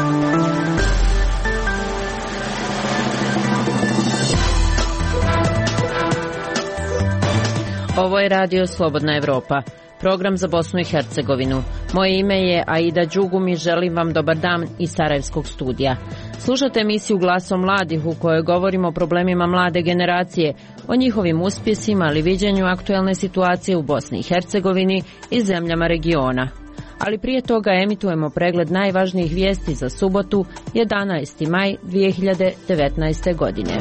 Ovo je Radio Slobodna Evropa, program za Bosnu i Hercegovinu. Moje ime je Aida Đugum i želim vam dobar dan iz Sarajevskog studija. Slušate emisiju Glasom mladih u kojoj govorimo o problemima mlade generacije, o njihovim uspjesima ali viđenju aktuelne situacije u Bosni i Hercegovini i zemljama regiona. Ali prije toga emitujemo pregled najvažnijih vijesti za subotu, 11. maj 2019. godine.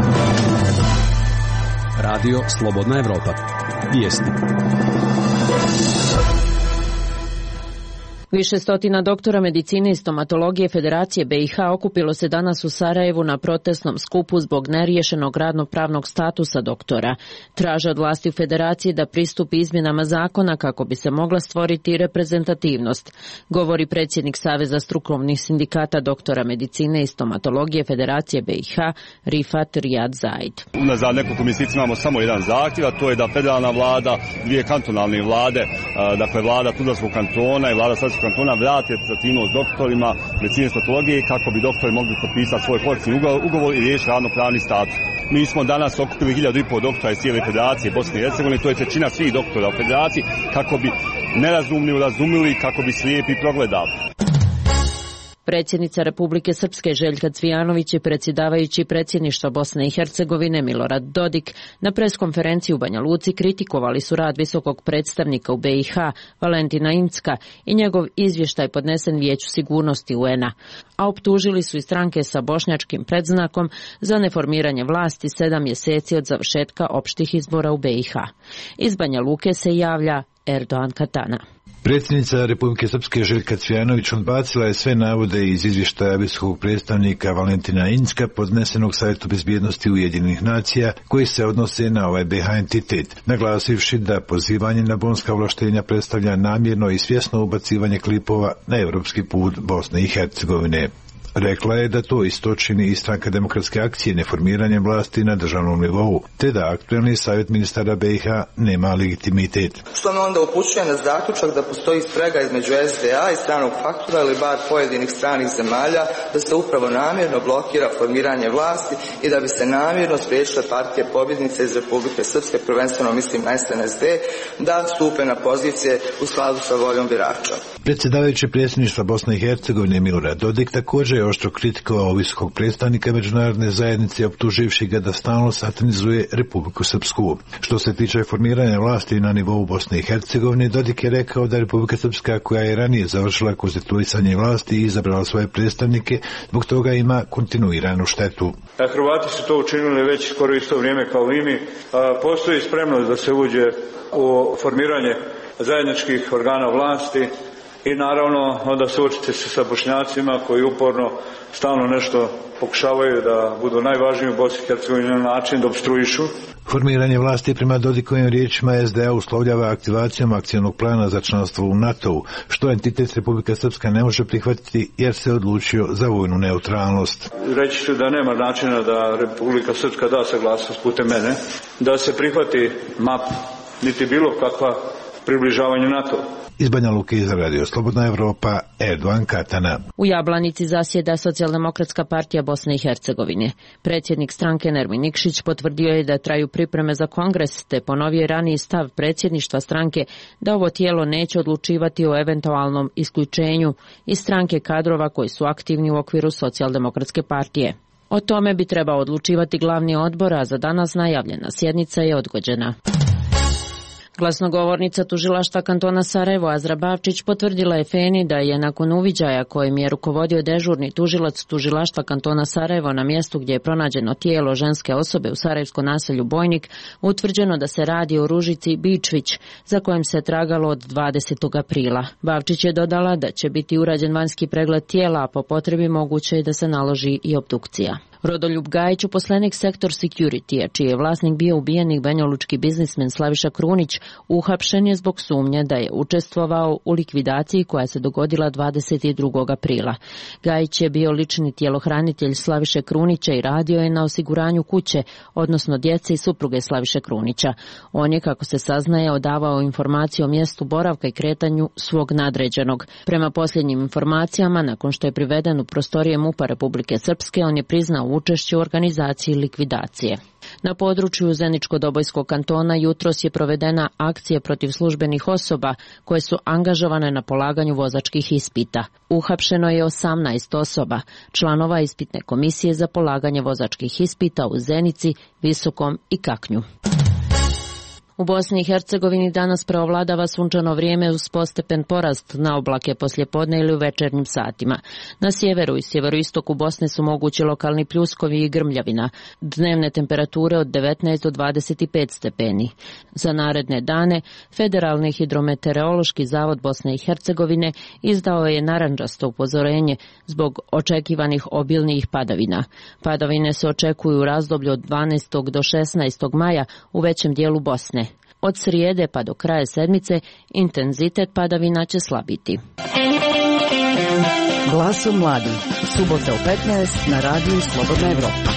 Radio Slobodna Evropa. Vijesti. Više stotina doktora medicine i stomatologije Federacije BiH okupilo se danas u Sarajevu na protestnom skupu zbog neriješenog radno-pravnog statusa doktora. Traže od vlasti u Federaciji da pristupi izmjenama zakona kako bi se mogla stvoriti reprezentativnost, govori predsjednik Saveza strukovnih sindikata doktora medicine i stomatologije Federacije BiH Rifat Rijad Zaid. Unazad nekoliko mjeseci imamo samo jedan zahtjev, a to je da federalna vlada, dvije kantonalne vlade, dakle vlada Tuzlanskog kantona i vlada Sarajevskog kantona vrate reprezentativnost doktorima medicine i stomatologije kako bi doktori mogli potpisati svoj kolektivni ugovor i riješiti radno-pravni status. Mi smo danas okupili 1500 doktora iz cijele Federacije Bosne i Hercegovine, to je trećina svih doktora u Federaciji, kako bi nerazumni razumili, kako bi slijepi progledali. Predsjednica Republike Srpske Željka Cvijanović i predsjedavajući predsjedništva Bosne i Hercegovine Milorad Dodik na preskonferenciji u Banja Luci kritikovali su rad visokog predstavnika u BiH Valentina Incka i njegov izvještaj podnesen Vijeću sigurnosti UN-a, a optužili su i stranke sa bošnjačkim predznakom za neformiranje vlasti 7 mjeseci od završetka opštih izbora u BiH. Iz Banja Luke se javlja Erdoğan Katana. Predsjednica Republike Srpske Željka Cvijanović odbacila je sve navode iz izvještaja visokog predstavnika Valentina Incka podnesenog Savjetu bezbjednosti Ujedinjenih nacija koji se odnose na ovaj BiH entitet, naglasivši da pozivanje na bonska ovlaštenja predstavlja namjerno i svjesno ubacivanje klipova na europski put Bosne i Hercegovine. Rekla je da to isto čini i Stranka demokratske akcije neformiranjem vlasti na državnom nivou, te da aktuelni savjet ministara BiH nema legitimitet. Što me onda upućuje na zaključak da postoji sprega između SDA i stranog faktora ili bar pojedinih stranih zemalja da se upravo namjerno blokira formiranje vlasti i da bi se namjerno spriječile partije pobjednice iz Republike Srpske, prvenstveno mislim na SNSD, da stupe na pozicije u skladu sa voljom birača. Predsjedavajući predsjedništva Bosne i Hercegovine Milorad Dodik također je oštro kritikovao visokog predstavnika međunarodne zajednice optuživši ga da stalno satanizuje Republiku Srpsku. Što se tiče formiranja vlasti na nivou Bosne i Hercegovine, Dodik je rekao da Republika Srpska, koja je ranije završila konstituisanje vlasti i izabrala svoje predstavnike, zbog toga ima kontinuiranu štetu. Hrvati su to učinili već skoro isto vrijeme kao i mi. Postoji spremnost da se uđe u formiranje zajedničkih organa vlasti i naravno onda suočiti se sa Bošnjacima koji uporno stalno nešto pokušavaju da budu najvažniji u Bosni i Hercegovini na način da opstruišu. Formiranje vlasti prema Dodikovim riječima SDA uslovljava aktivacijom akcionog plana za članstvo u NATO-u, što entitet Republika Srpska ne može prihvatiti jer se odlučio za vojnu neutralnost. Reći ću da nema načina da Republika Srpska da saglasnost putem mene, da se prihvati MAP, niti bilo kakva približavanje NATO-u. Iz Banja Luke za Radio Slobodna Evropa, Erdoğan Katana. U Jablanici zasjeda Socijaldemokratska partija Bosne i Hercegovine. Predsjednik stranke Nermin Nikšić potvrdio je da traju pripreme za kongres, te ponovio raniji stav predsjedništva stranke da ovo tijelo neće odlučivati o eventualnom isključenju iz stranke kadrova koji su aktivni u okviru Socijaldemokratske partije. O tome bi trebao odlučivati glavni odbor, a za danas najavljena sjednica je odgođena. Glasnogovornica tužilaštva kantona Sarajevo Azra Bavčić potvrdila je FENI da je nakon uviđaja kojim je rukovodio dežurni tužilac tužilaštva kantona Sarajevo na mjestu gdje je pronađeno tijelo ženske osobe u sarajevskom naselju Bojnik, utvrđeno da se radi o Ružici Bičvić, za kojim se tragalo od 20. aprila. Bavčić je dodala da će biti urađen vanjski pregled tijela, a po potrebi moguće je da se naloži i obdukcija. Rodoljub Gajić, uposlenik Sektor Security, čiji je vlasnik bio ubijeni banjalučki biznismen Slaviša Krunić, uhapšen je zbog sumnje da je učestvovao u likvidaciji koja se dogodila 22. aprila. Gajić je bio lični tjelohranitelj Slaviše Krunića i radio je na osiguranju kuće, odnosno djece i supruge Slaviše Krunića. On je, kako se saznaje, odavao informacije o mjestu boravka i kretanju svog nadređenog. Prema posljednjim informacijama, nakon što je priveden u prostorije MUP-a Republike Srpske, on je priznao učešće u organizaciji likvidacije. Na području Zeničko-Dobojskog kantona jutros je provedena akcija protiv službenih osoba koje su angažovane na polaganju vozačkih ispita. Uhapšeno je 18 osoba, članova ispitne komisije za polaganje vozačkih ispita u Zenici, Visokom i Kaknju. U Bosni i Hercegovini danas preovladava sunčano vrijeme uz postepen porast na oblake poslijepodne ili u večernjim satima. Na sjeveru i sjeveroistoku Bosne su mogući lokalni pljuskovi i grmljavina. Dnevne temperature od 19 do 25 stepeni. Za naredne dane Federalni hidrometeorološki zavod Bosne i Hercegovine izdao je narandžasto upozorenje zbog očekivanih obilnijih padavina. Padavine se očekuju u razdoblju od 12. do 16. maja u većem dijelu Bosne. Od srijede pa do kraja sedmice intenzitet padavina će slabiti. Glasom mladih. Subota u 15 na radiju Slobodna Evropa.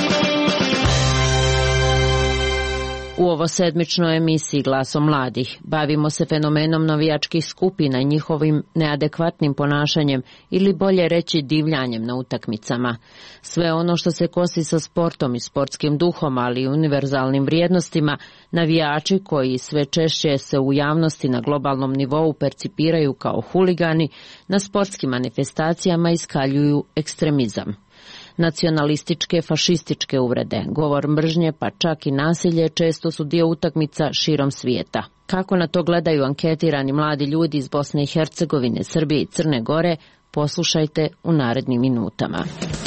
U ovosedmičnoj emisiji Glasom mladih bavimo se fenomenom navijačkih skupina i njihovim neadekvatnim ponašanjem ili bolje reći divljanjem na utakmicama. Sve ono što se kosi sa sportom i sportskim duhom, ali i univerzalnim vrijednostima, navijači koji sve češće se u javnosti na globalnom nivou percipiraju kao huligani, na sportskim manifestacijama iskaljuju ekstremizam. Nacionalističke, fašističke uvrede, govor mržnje pa čak i nasilje često su dio utakmica širom svijeta. Kako na to gledaju anketirani mladi ljudi iz Bosne i Hercegovine, Srbije i Crne Gore, poslušajte u narednim minutama.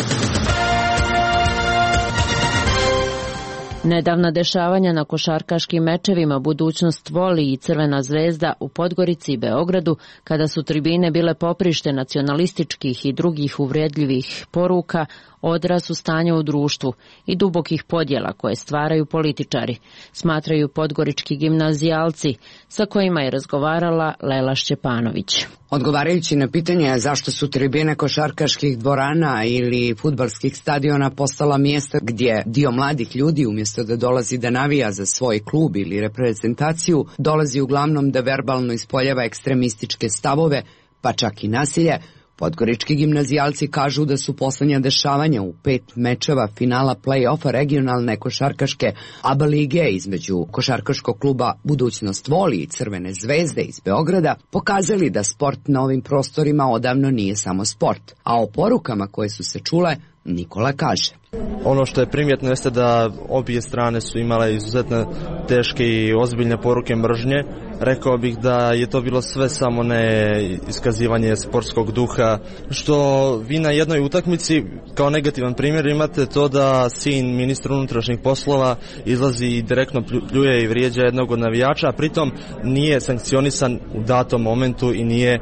Nedavna dešavanja na košarkaškim mečevima Budućnost voli i Crvena zvezda u Podgorici i Beogradu, kada su tribine bile poprište nacionalističkih i drugih uvredljivih poruka, odraz su stanja u društvu i dubokih podjela koje stvaraju političari, smatraju podgorički gimnazijalci sa kojima je razgovarala Lela Šćepanović. Odgovarajući na pitanje zašto su tribine košarkaških dvorana ili fudbalskih stadiona postala mjesta gdje dio mladih ljudi umjesto da dolazi da navija za svoj klub ili reprezentaciju, dolazi uglavnom da verbalno ispoljava ekstremističke stavove, pa čak i nasilje, podgorički gimnazijalci kažu da su poslednja dešavanja u 5 mečeva finala play-offa regionalne košarkaške ABA lige između košarkaškog kluba Budućnost voli i Crvene zvezde iz Beograda pokazali da sport na ovim prostorima odavno nije samo sport, a o porukama koje su se čule Nikola kaže. Ono što je primjetno jeste da obje strane su imale izuzetno teške i ozbiljne poruke mržnje. Rekao bih da je to bilo sve samo ne iskazivanje sportskog duha, što vi na jednoj utakmici kao negativan primjer imate to da sin ministra unutrašnjih poslova izlazi i direktno pljuje i vrijeđa jednog od navijača, a pritom nije sankcionisan u datom momentu i nije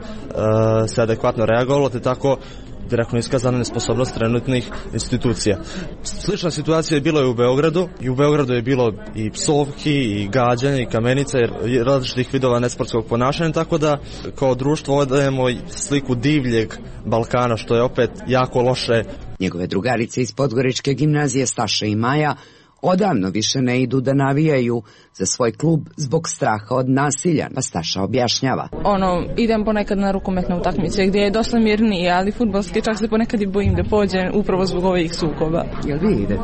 se adekvatno reagovalo, te tako direktno iskazana nesposobnost trenutnih institucija. Slična situacija je bila i u Beogradu. I u Beogradu je bilo i psovki, i gađanja, i kamenica, i različitih vidova nesportskog ponašanja, tako da kao društvo odajemo sliku divljeg Balkana, što je opet jako loše. Njegove drugarice iz Podgoričke gimnazije Staša i Maja odavno više ne idu da navijaju za svoj klub zbog straha od nasilja, pa Staša objašnjava. Idem ponekad na rukometne utakmice gdje je dosta mirnije, ali fudbalski čak se ponekad i bojim da pođem upravo zbog ovih sukoba. Jel vi idete?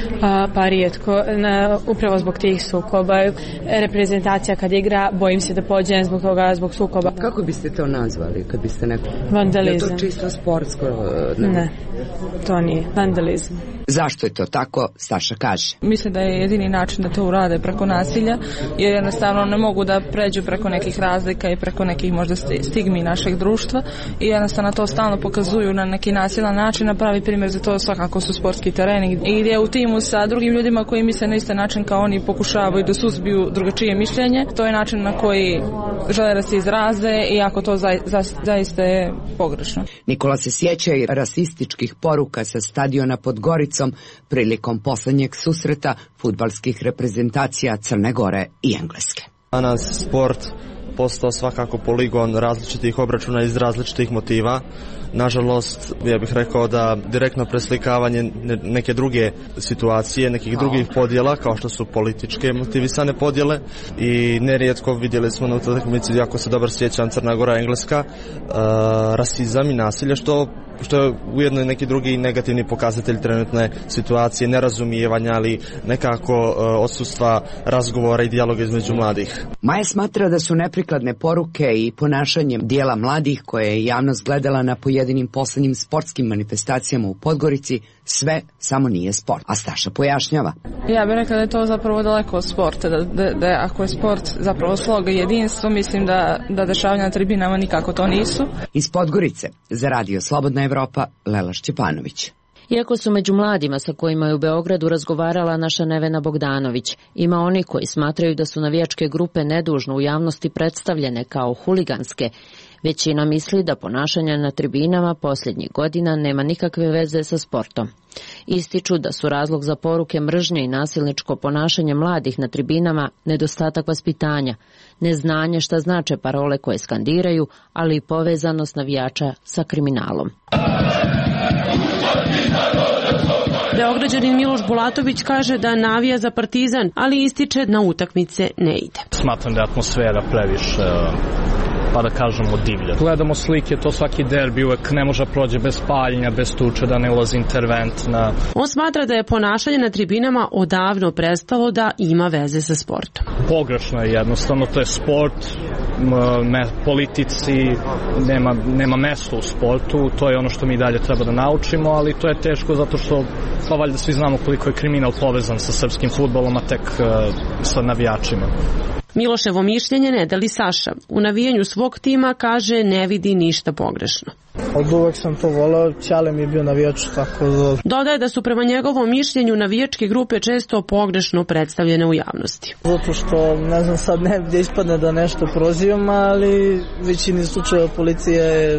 Pa rijetko, upravo zbog tih sukoba. Reprezentacija kad igra, bojim se da pođem zbog toga, zbog sukoba. Kako biste to nazvali kad biste neko... Vandalizam. Je to čisto sportsko? Ne, to nije. Vandalizam. Zašto je to tako, Staša kaže. Mislim da je jedini način da to urade preko nasilja, jer jednostavno ne mogu da pređu preko nekih razlika i preko nekih možda stigmi našeg društva i jednostavno to stalno pokazuju na neki nasilan način, a pravi primjer za to svakako su sportski tereni i gdje u timu sa drugim ljudima koji misle na isti način kao oni pokušavaju da suzbiju drugačije mišljenje. To je način na koji žele da se izraze, iako to zaista je pogrešno. Nikola se sjeća i rasističkih poruka sa stadiona Podgorica utakmicom prilikom poslednjeg susreta fudbalskih reprezentacija Crne Gore i Engleske. Danas sport postao svakako poligon različitih obračuna iz različitih motiva. Nažalost, ja bih rekao da direktno preslikavanje neke druge situacije, nekih drugih podjela, kao što su političke motivisane podjele, i nerijetko vidjeli smo na utakmici, jako se dobro sjećam, Crna Gora, Engleska, rasizam i nasilje, što je ujedno neki drugi negativni pokazatelj trenutne situacije, nerazumijevanja, ali nekako odsustva razgovora i dijaloga između mladih. Maja smatra da su neprikladne poruke i ponašanjem dijela mladih koje je javnost gledala na pojedinim poslednjim sportskim manifestacijama u Podgorici sve samo nije sport. A Staša pojašnjava. Ja bih rekla da je to zapravo daleko od sporta, da ako je sport zapravo sloga i jedinstvo, mislim da dešavanja na tribinama nikako to nisu. Iz Podgorice za Radio Slobodna Evropa, Lela Šćepanović. Iako su među mladima sa kojima je u Beogradu razgovarala naša Nevena Bogdanović, ima oni koji smatraju da su navijačke grupe nedužno u javnosti predstavljene kao huliganske. Većina misli da ponašanje na tribinama posljednjih godina nema nikakve veze sa sportom. Ističu da su razlog za poruke mržnje i nasilničko ponašanje mladih na tribinama nedostatak vaspitanja, neznanje šta znače parole koje skandiraju, ali i povezanost navijača sa kriminalom. Beograđanin Miloš Bulatović kaže da navija za Partizan, ali ističe na utakmice ne ide. Smatram da je atmosfera previše, pa da kažemo, divlja. Gledamo slike, to svaki derbi uvek ne može prođe bez paljenja, bez tuče, da ne ulazi intervent. On smatra da je ponašanje na tribinama odavno prestalo da ima veze sa sportom. Pogrešno je jednostavno, to je sport, politici nema mesta u sportu, to je ono što mi dalje treba da naučimo, ali to je teško zato što pa valjda svi znamo koliko je kriminal povezan sa srpskim fudbalom, a tek sa navijačima. Miloševo mišljenje ne deli Saša. U navijanju svog tima kaže ne vidi ništa pogrešno. Od uvek sam to volao, Ćale mi je bio navijač, tako da... Dodaje da su prema njegovom mišljenju navijačke grupe često pogrešno predstavljene u javnosti. Zato što, ne znam sad ne gdje ispadne da nešto prozivam, ali većini slučajeva policija je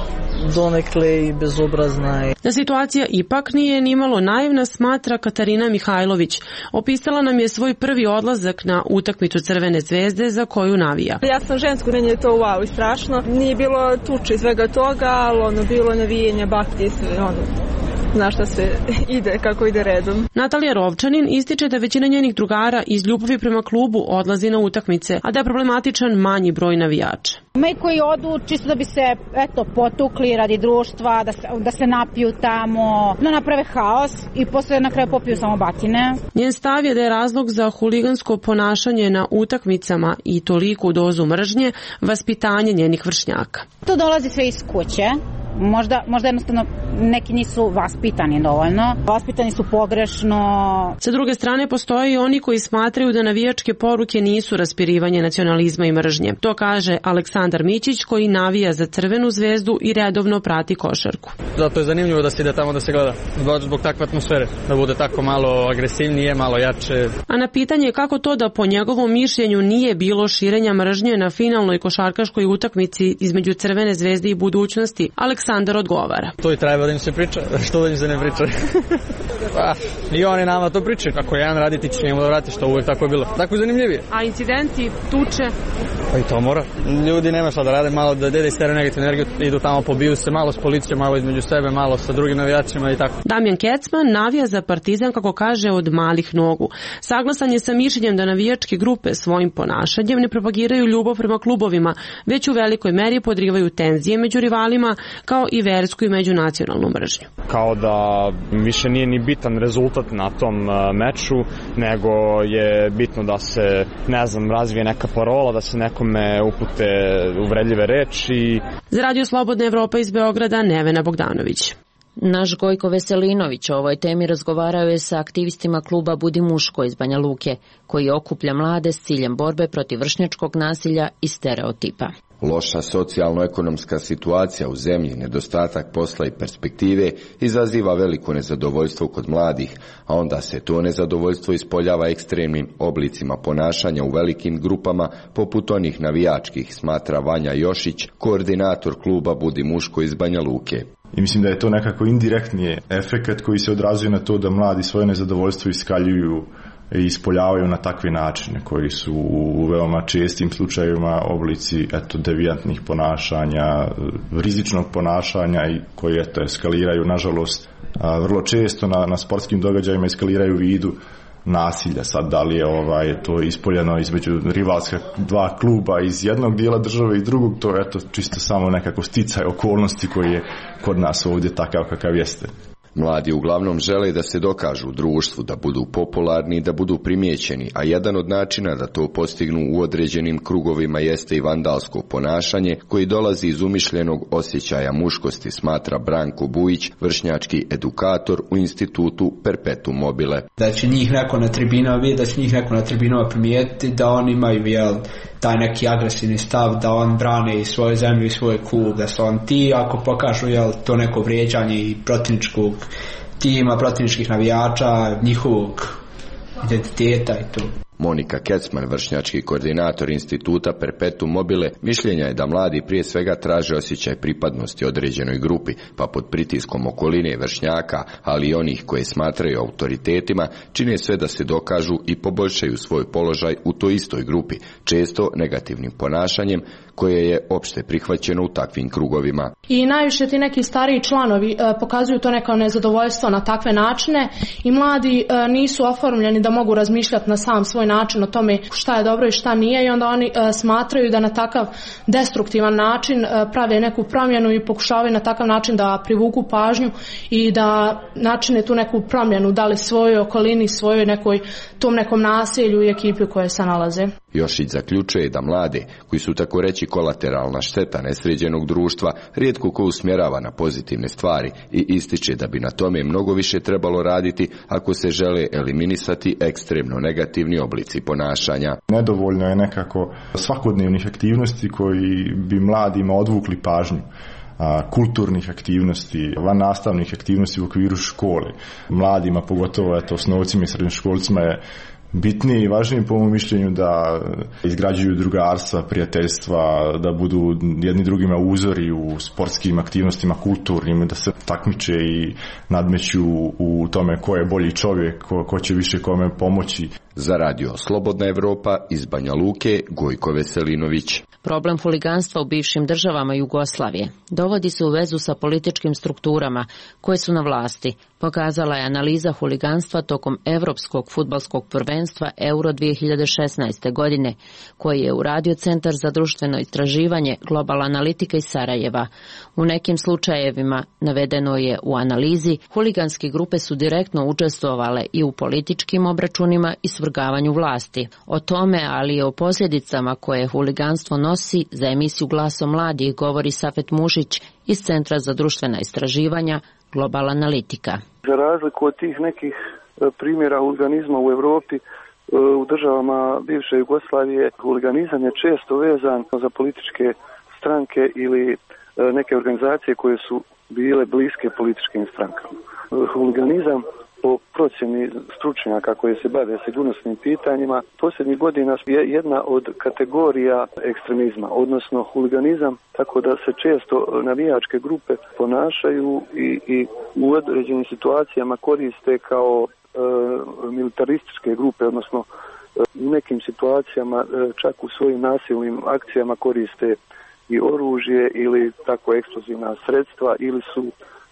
donekle i bezobrazna. Da situacija ipak nije nimalo naivna, smatra Katarina Mihajlović. Opisala nam je svoj prvi odlazak na utakmicu Crvene zvezde za koju navija. Ja sam žensko, meni je to wow i strašno. Nije bilo tuče i svega toga, ali bilo navijenja, bakti i sve na šta se ide, kako ide redom. Natalija Rovčanin ističe da većina njenih drugara iz ljubavi prema klubu odlazi na utakmice, a da je problematičan manji broj navijača. Ima i koji odu čisto da bi se potukli radi društva, da se napiju tamo, da naprave haos i posle na kraju popiju samo batine. Njen stav je da je razlog za huligansko ponašanje na utakmicama i toliku dozu mržnje vaspitanje njenih vršnjaka. To dolazi sve iz kuće. Možda jednostavno neki nisu vaspitani dovoljno. Vaspitani su pogrešno. Sa druge strane postoje i oni koji smatraju da navijačke poruke nisu raspirivanje nacionalizma i mržnje. To kaže Aleksandar Mićić koji navija za Crvenu zvezdu i redovno prati košarku. Zato je zanimljivo da se ide tamo da se gleda. Zbog takve atmosfere. Da bude tako malo agresivnije, malo jače. A na pitanje kako to da po njegovom mišljenju nije bilo širenja mržnje na finalnoj košarkaškoj utakmici između Crvene zvezde i Budućnosti, Aleksandar odgovara. To i treba da im se priča, što da im se ne priča. I oni nama to pričaju. Ako jedan radi, ti će njemu da vrati, što uvijek tako je bilo. Tako je zanimljivije. A incidenti, tuče? Pa i to mora. Ljudi nema šta da rade, malo da isteraju negativnu energiju, idu tamo, pobiju se malo s policijom, malo između sebe, malo sa drugim navijačima i tako. Damjan Kecman navija za Partizan, kako kaže, od malih nogu. Saglasan je sa mišljenjem da navijačke grupe svojim ponašanjem ne propagiraju ljubav prema klubovima, već u velikoj meri podrivaju tenzije među rivalima, kao i versku i međunacionalnu mržnju. Kao da više nije ni bitan rezultat na tom meču, nego je bitno da se, razvije neka parola, da se nekome upute uvredljive reči. Za Radio Slobodna Evropa iz Beograda, Nevena Bogdanović. Naš Gojko Veselinović o ovoj temi razgovarao je sa aktivistima kluba Budi muško iz Banja Luke, koji okuplja mlade s ciljem borbe protiv vršnjačkog nasilja i stereotipa. Loša socijalno-ekonomska situacija u zemlji, nedostatak posla i perspektive izaziva veliko nezadovoljstvo kod mladih, a onda se to nezadovoljstvo ispoljava ekstremnim oblicima ponašanja u velikim grupama poput onih navijačkih, smatra Vanja Jošić, koordinator kluba Budi muško iz Banja Luke. I mislim da je to nekako indirektni efekat koji se odrazuje na to da mladi svoje nezadovoljstvo iskaljuju i ispoljavaju na takve načine koji su u veoma čestim slučajevima oblici devijantnih ponašanja, rizičnog ponašanja i koji eskaliraju nažalost vrlo često na sportskim događajima eskaliraju u vidu nasilja. Sad da li je to ispoljeno između rivalska dva kluba iz jednog dijela države i drugog, to je čisto samo nekako sticaj okolnosti koji je kod nas ovdje takav kakav jeste. Mladi uglavnom žele da se dokažu u društvu, da budu popularni i da budu primijećeni, a jedan od načina da to postignu u određenim krugovima jeste i vandalsko ponašanje koji dolazi iz umišljenog osjećaja muškosti, smatra Branko Bujić, vršnjački edukator u institutu Perpetuum mobile. Da će njih neko na tribinama vidjeti, da će njih neko na tribinama primijetiti, da oni imaju taj neki agresivni stav, da on brane i svoju zemlju i svoj klub, da su on ti, ako pokažu to neko vrijeđanje i protivničkog tima, protivničkih navijača, njihovog identiteta i to. Monika Kecman, vršnjački koordinator instituta Perpetuum mobile, mišljenja je da mladi prije svega traže osjećaj pripadnosti određenoj grupi, pa pod pritiskom okoline vršnjaka, ali i onih koje smatraju autoritetima, čine sve da se dokažu i poboljšaju svoj položaj u toj istoj grupi, često negativnim ponašanjem koje je opšte prihvaćeno u takvim krugovima. I najviše ti neki stariji članovi pokazuju to neko nezadovoljstvo na takve načine i mladi nisu oformljeni da mogu razmišljati na sam svoj način o tome šta je dobro i šta nije i onda oni smatraju da na takav destruktivan način prave neku promjenu i pokušavaju na takav način da privuku pažnju i da načine tu neku promjenu, da li svojoj okolini, svojoj tom nekom naselju i ekipi u kojoj se nalaze. Jošić zaključuje da mlade, koji su tako reći kolateralna šteta nesređenog društva, rijetko ko usmjerava na pozitivne stvari i ističe da bi na tome mnogo više trebalo raditi ako se žele eliminisati ekstremno negativni oblici ponašanja. Nedovoljno je nekako svakodnevnih aktivnosti koji bi mladima odvukli pažnju, kulturnih aktivnosti, van nastavnih aktivnosti u okviru škole. Mladima, pogotovo osnovcima i srednjoškolcima je bitnije i važnije po mom mišljenju da izgrađuju drugarstva, prijateljstva, da budu jedni drugima uzori u sportskim aktivnostima, kulturnim, da se takmiče i nadmeću u tome ko je bolji čovjek, ko će više kome pomoći. Za radio Slobodna Evropa iz Banja Luke, Gojko Veselinović. Problem huliganstva u bivšim državama Jugoslavije dovodi se u vezu sa političkim strukturama koje su na vlasti, pokazala je analiza huliganstva tokom Evropskog fudbalskog prvenstva Euro 2016. godine, koji je uradio Centar za društveno istraživanje Global Analitika iz Sarajeva. U nekim slučajevima, navedeno je u analizi, huliganske grupe su direktno učestvovale i u političkim obračunima i svrgavanju vlasti. O tome, ali i o posljedicama koje huliganstvo nosi, za emisiju Glasom mladih govori Safet Mušić iz Centra za društvena istraživanja Global Analitika. Za razliku od tih nekih primjera huliganizma u Europi, u državama bivše Jugoslavije huliganizam je često vezan za političke stranke ili neke organizacije koje su bile bliske političkim strankama. Huliganizam po procjeni stručnjaka koje se bave sigurnosnim pitanjima posljednjih godina je jedna od kategorija ekstremizma, odnosno huliganizam, tako da se često navijačke grupe ponašaju i u određenim situacijama koriste kao militarističke grupe, odnosno u nekim situacijama čak u svojim nasilnim akcijama koriste i oružje ili tako eksplozivna sredstva ili su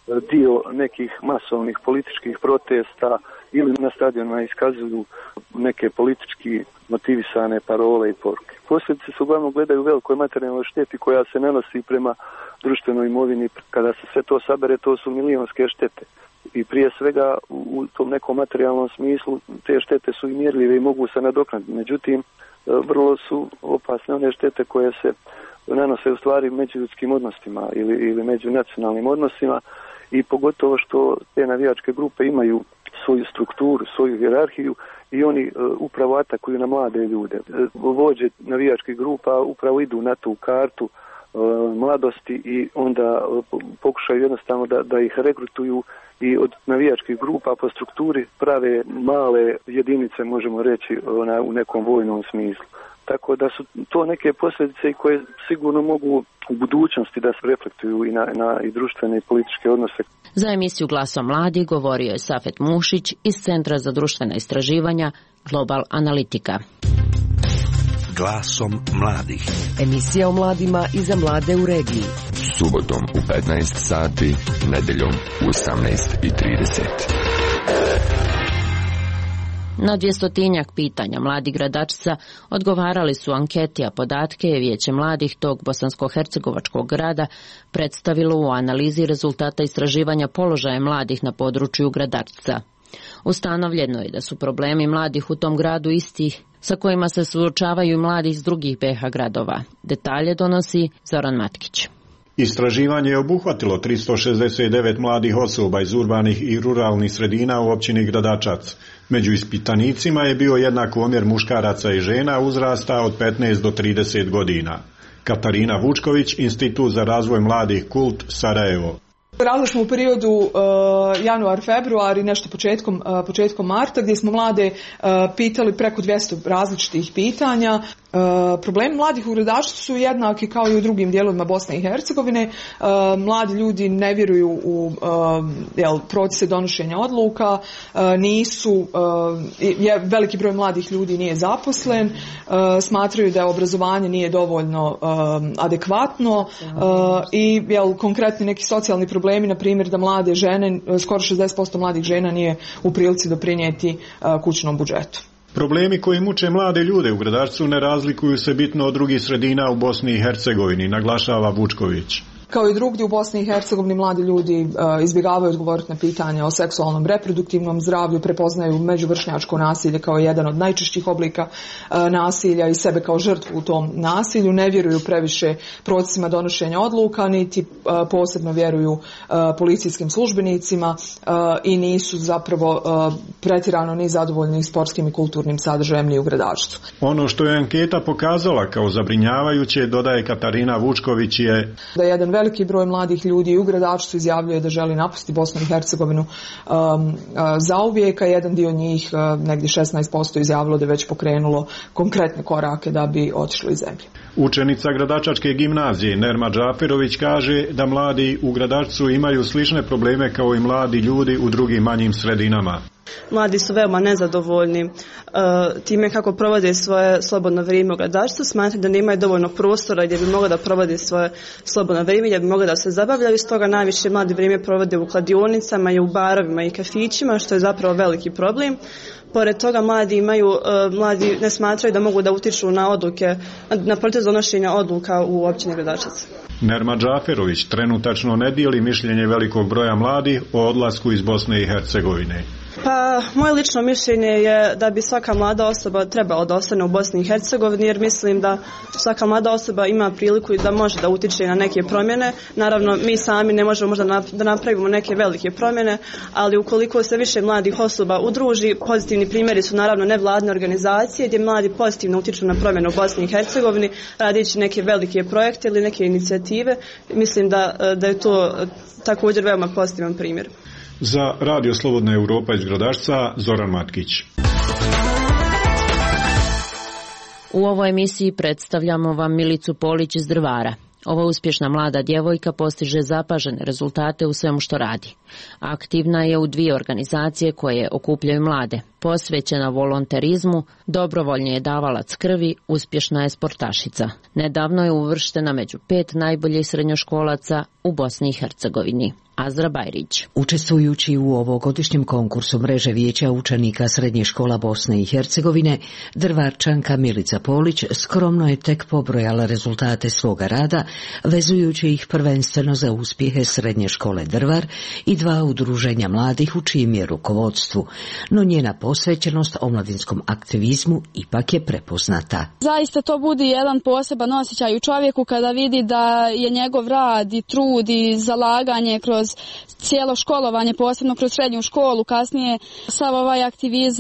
dio nekih masovnih političkih protesta ili na stadionima iskazuju neke politički motivisane parole i poruke. Posljedice se uglavnom gledaju u velikoj materijalnoj šteti koja se nanosi prema društvenoj imovini. Kada se sve to sabere, to su milionske štete. I prije svega u tom nekom materijalnom smislu te štete su i mjerljive i mogu se nadoknaditi. Međutim, vrlo su opasne one štete koje se nanose u stvari međuljudskim odnosima ili međunacionalnim odnosima i pogotovo što te navijačke grupe imaju svoju strukturu, svoju hijerarhiju i oni upravo atakuju na mlade ljude. Vođe navijačkih grupa upravo idu na tu kartu mladosti i onda pokušaju jednostavno da ih regrutuju i od navijačkih grupa po strukturi prave male jedinice, možemo reći, u nekom vojnom smislu. Tako da su to neke posljedice koje sigurno mogu u budućnosti da se reflektuju i na i društvene i političke odnose. Za emisiju Glasom mladih govorio je Safet Mušić iz Centra za društvena istraživanja Global Analitika. Glasom mladih. Emisija o mladima i za mlade u regiji. Subotom u 15 sati, nedeljom u 18:30. Na 200-tinjak pitanja mladih Gradačca odgovarali su anketi, a podatke je Vijeće mladih tog bosansko-hercegovačkog grada predstavilo u analizi rezultata istraživanja položaja mladih na području Gradačca. Ustanovljeno je da su problemi mladih u tom gradu isti sa kojima se suočavaju mladi iz drugih BiH gradova. Detalje donosi Zoran Matkić. Istraživanje je obuhvatilo 369 mladih osoba iz urbanih i ruralnih sredina u općini Gradačac. Među ispitanicima je bio jednak omjer muškaraca i žena uzrasta od 15 do 30 godina. Katarina Vučković, Institut za razvoj mladih Kult, Sarajevo. Radili smo u periodu januar-februar i nešto početkom marta, gdje smo mlade pitali preko 200 različitih pitanja. Problemi mladih u Gradačcu su jednaki kao i u drugim dijelovima Bosne i Hercegovine. Mladi ljudi ne vjeruju u procese donošenja odluka, veliki broj mladih ljudi nije zaposlen, smatraju da obrazovanje nije dovoljno adekvatno i konkretni neki socijalni problemi, na primjer da mlade žene, skoro 60% mladih žena nije u prilici doprinijeti kućnom budžetu. Problemi koji muče mlade ljude u Gradačcu ne razlikuju se bitno od drugih sredina u Bosni i Hercegovini, naglašava Vučković. Kao i drugdje u Bosni i Hercegovini mladi ljudi izbjegavaju odgovoriti na pitanje o seksualnom reproduktivnom zdravlju, prepoznaju međuvršnjačko nasilje kao jedan od najčešćih oblika nasilja i sebe kao žrtvu u tom nasilju, ne vjeruju previše procesima donošenja odluka, niti posebno vjeruju policijskim službenicima i nisu zapravo pretjerano ni zadovoljni sportskim i kulturnim sadržajem ni u Gradačcu. Ono što je anketa pokazala kao zabrinjavajuće, dodaje Katarina Vučković, je da jedan veliki broj mladih ljudi u Gradačcu izjavljuje da želi napustiti Bosnu i Hercegovinu zauvijek, a jedan dio njih, negdje 16%, izjavilo da je već pokrenulo konkretne korake da bi otišli iz zemlje. Učenica Gradačačke gimnazije Nerma Džaferović kaže da mladi u Gradačcu imaju slične probleme kao i mladi ljudi u drugim manjim sredinama. Mladi su veoma nezadovoljni time kako provode svoje slobodno vrijeme u Gradačcu, smatraju da nemaju dovoljno prostora gdje bi mogli da provode svoje slobodno vrijeme, gdje bi mogli da se zabavljaju, stoga najviše mladi vrijeme provode u kladionicama i u barovima i kafićima, što je zapravo veliki problem. Pored toga mladi ne smatraju da mogu da utiču na odluke, na proces donošenja odluka u općini Gradačac. Nerma Džaferović trenutačno ne dijeli mišljenje velikog broja mladih o odlasku iz Bosne i Hercegovine. Pa, moje lično mišljenje je da bi svaka mlada osoba trebala da ostane u Bosni i Hercegovini, jer mislim da svaka mlada osoba ima priliku da može da utiče na neke promjene. Naravno, mi sami ne možemo možda da napravimo neke velike promjene, ali ukoliko se više mladih osoba udruži, pozitivni primjeri su naravno nevladine organizacije gdje mladi pozitivno utiču na promjene u Bosni i Hercegovini, radići neke velike projekte ili neke inicijative. Mislim da je to također veoma pozitivan primjer. Za Radio Slobodna Europa iz Gradačca, Zoran Matkić. U ovoj emisiji predstavljamo vam Milicu Polić iz Drvara. Ova uspješna mlada djevojka postiže zapažene rezultate u svemu što radi. Aktivna je u 2 organizacije koje okupljaju mlade. Posvećena volonterizmu, dobrovoljni je davalac krvi, uspješna je sportašica. Nedavno je uvrštena među 5 najboljih srednjoškolaca u Bosni i Hercegovini. Azra Bajrić. Učestvujući u ovogodišnjem konkursu mreže vijeća učenika srednjih škola Bosne i Hercegovine, Drvarčanka Milica Polić skromno je tek pobrojala rezultate svoga rada, vezujući ih prvenstveno za uspjehe srednje škole Drvar i 2 udruženja mladih u čijem je rukovodstvu, no njena posvećenost omladinskom aktivizmu ipak je prepoznata. Zaista to budi jedan poseban osjećaj u čovjeku kada vidi da je njegov rad i trud i zalaganje kroz cijelo školovanje, posebno kroz srednju školu, kasnije sav ovaj aktivizam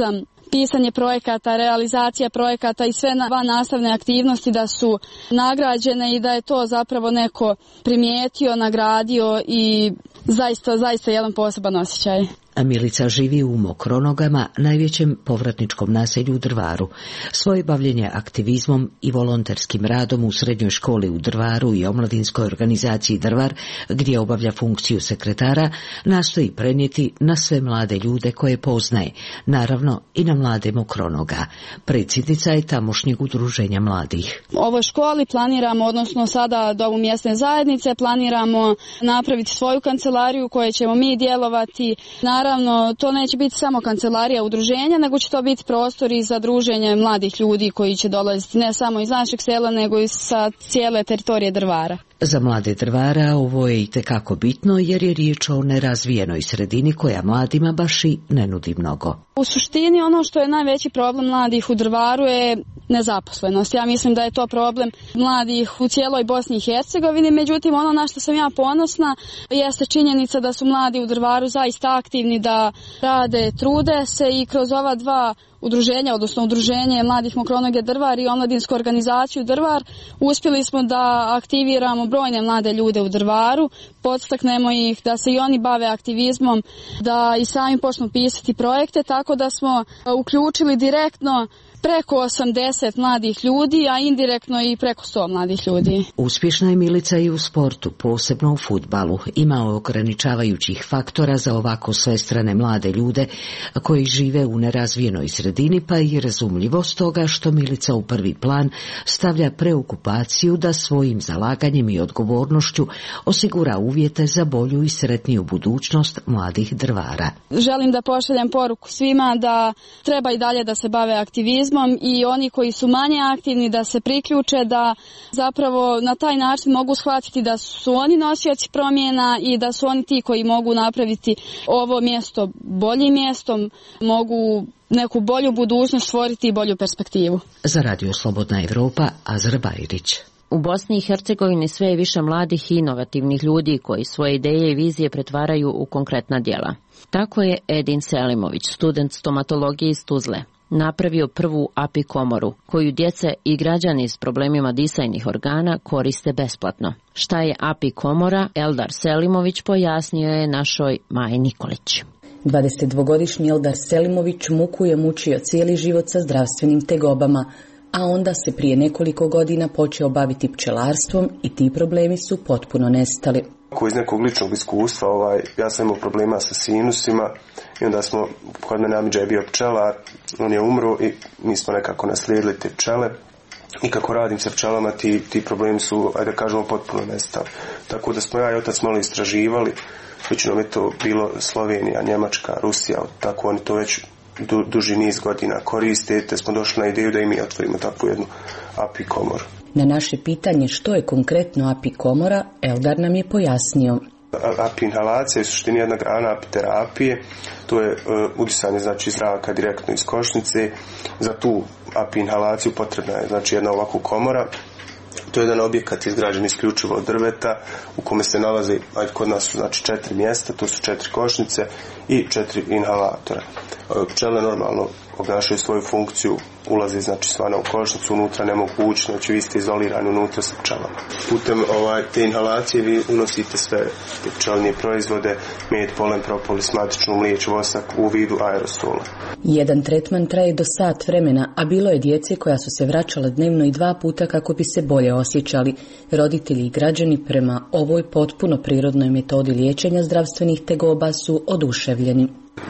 pisanje projekata, realizacija projekata i sve van nastavne aktivnosti da su nagrađene i da je to zapravo neko primijetio, nagradio i zaista jedan poseban osjećaj. Milica živi u Mokronogama, najvećem povratničkom naselju u Drvaru. Svoje bavljenje aktivizmom i volonterskim radom u srednjoj školi u Drvaru i omladinskoj organizaciji Drvar, gdje obavlja funkciju sekretara, nastoji prenijeti na sve mlade ljude koje poznaje, naravno i na mlade Mokronoga. Predsjednica je tamošnjeg udruženja mladih. U ovoj školi planiramo, odnosno sada domu mjesne zajednice, planiramo napraviti svoju kancelariju koje ćemo mi djelovati. Naravno, to neće biti samo kancelarija udruženja, nego će to biti prostori za druženje mladih ljudi koji će dolaziti ne samo iz našeg sela, nego i sa cijele teritorije Drvara. Za mlade Drvara ovo je itekako bitno jer je riječ o nerazvijenoj sredini koja mladima baš i ne nudi mnogo. U suštini ono što je najveći problem mladih u Drvaru je nezaposlenost. Ja mislim da je to problem mladih u cijeloj Bosni i Hercegovini, međutim ono na što sam ja ponosna jeste činjenica da su mladi u Drvaru zaista aktivni, da rade, trude se i kroz ova dva udruženja, odnosno udruženje mladih Mokronoge Drvar i omladinsku organizaciju Drvar, uspjeli smo da aktiviramo brojne mlade ljude u Drvaru, podstaknemo ih da se i oni bave aktivizmom, da i sami počnu pisati projekte, tako da smo uključili direktno preko 80 mladih ljudi, a indirektno i preko 100 mladih ljudi. Uspješna je Milica i u sportu, posebno u fudbalu. Ima ograničavajućih faktora za ovako svestrane mlade ljude koji žive u nerazvijenoj sredini, pa i razumljivo stoga što Milica u prvi plan stavlja preokupaciju da svojim zalaganjem i odgovornošću osigura uvjete za bolju i sretniju budućnost mladih Drvara. Želim da pošaljem poruku svima da treba i dalje da se bave aktivizmom i oni koji su manje aktivni da se priključe, da zapravo na taj način mogu shvatiti da su oni nosioci promjena i da su oni ti koji mogu napraviti ovo mjesto boljim mjestom, mogu neku bolju budućnost stvoriti i bolju perspektivu. Za Radio Slobodna Evropa, Azra Bajrić. U Bosni i Hercegovini sve je više mladih i inovativnih ljudi koji svoje ideje i vizije pretvaraju u konkretna djela. Tako je Edin Selimović, student stomatologije iz Tuzle, napravio prvu API komoru, koju djece i građani s problemima disajnih organa koriste besplatno. Šta je API komora, Eldar Selimović pojasnio je našoj Maji Nikolić. 22-godišnji Eldar Selimović muku je mučio cijeli život sa zdravstvenim tegobama, a onda se prije nekoliko godina počeo baviti pčelarstvom i ti problemi su potpuno nestali. Iz nekog ličnog iskustva, ja sam imao problema sa sinusima i onda smo, kod mene amidža je bio pčelar, on je umro i mi smo nekako naslijedili te pčele i kako radim sa pčelama ti problemi su, ajde kažemo, potpuno nestali. Tako da smo ja i otac malo istraživali, većinom je to bilo Slovenija, Njemačka, Rusija, tako oni to već duži niz godina koriste, te smo došli na ideju da i mi otvorimo takvu jednu API komoru. Na naše pitanje što je konkretno API komora, Eldar nam je pojasnio. API inhalacija je u suštini jedna grana API terapije, to je udisanje zraka direktno iz košnice. Za tu API inhalaciju potrebna je jedna ovako komora. To je jedan objekat izgrađen isključivo od drveta u kome se nalazi, kod nas su 4 mjesta, to su 4 košnice i 4 inhalatora. Pčele normalno obnašaju svoju funkciju, ulaze svana u košnicu, unutra ne mogu ući, znači vi ste izolirani unutra sa pčelama. Putem te inhalacije vi unosite sve te pčelinje proizvode, med, polen, propolis, matičnu mliječ, vosak u vidu aerosola. Jedan tretman traje do sat vremena, a bilo je djece koja su se vraćala dnevno i 2 puta kako bi se bolje osjećali. Roditelji i građani prema ovoj potpuno prirodnoj metodi liječenja zdravstvenih tegoba su oduševljeni.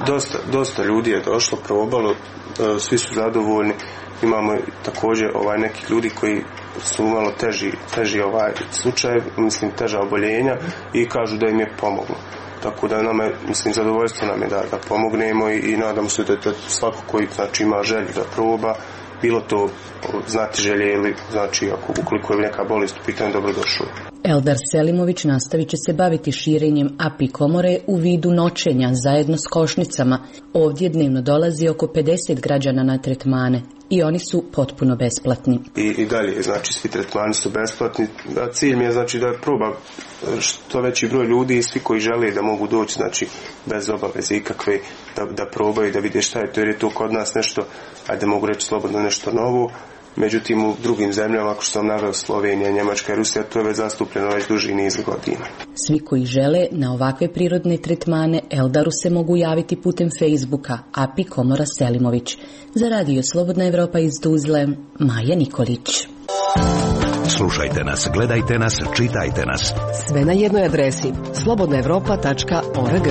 Dosta ljudi je došlo, probalo, svi su zadovoljni. Imamo također nekih ljudi koji su malo teži slučaj, teža oboljenja i kažu da im je pomoglo. Tako da nama je, zadovoljstvo nam je da pomognemo i nadamo se da svako koji ima želju da proba, bilo to znati želje ili ukoliko je neka bolest u pitanju, dobrodošlo. Eldar Selimović nastavit će se baviti širenjem API komore u vidu noćenja zajedno s košnicama. Ovdje dnevno dolazi oko 50 građana na tretmane. i oni su potpuno besplatni. I dalje, znači svi tretmani su besplatni, a cilj mi je znači da proba što veći broj ljudi i svi koji žele da mogu doći, znači bez obaveze ikakve, da probaju, da vide šta je to, jer je to kod nas nešto, ajde mogu reći slobodno nešto novo. Međutim, u drugim zemljama, ako što sam naveo, Slovenija, Njemačka i Rusija, to je već zastupljeno već duži niz godina. Svi koji žele na ovakve prirodne tretmane Eldaru se mogu javiti putem Facebooka, API Komora Selimović. Za Radio Slobodna Evropa iz Tuzle, Maja Nikolić. Slušajte nas, gledajte nas, čitajte nas. Sve na jednoj adresi slobodnaevropa.org.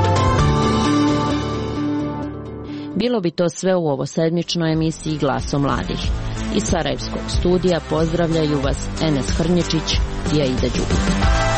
Bilo bi to sve u ovosedmičnoj emisiji Glaso mladih. Iz Sarajevskog studija pozdravljaju vas Enes Hrnječić i Aida Đukić.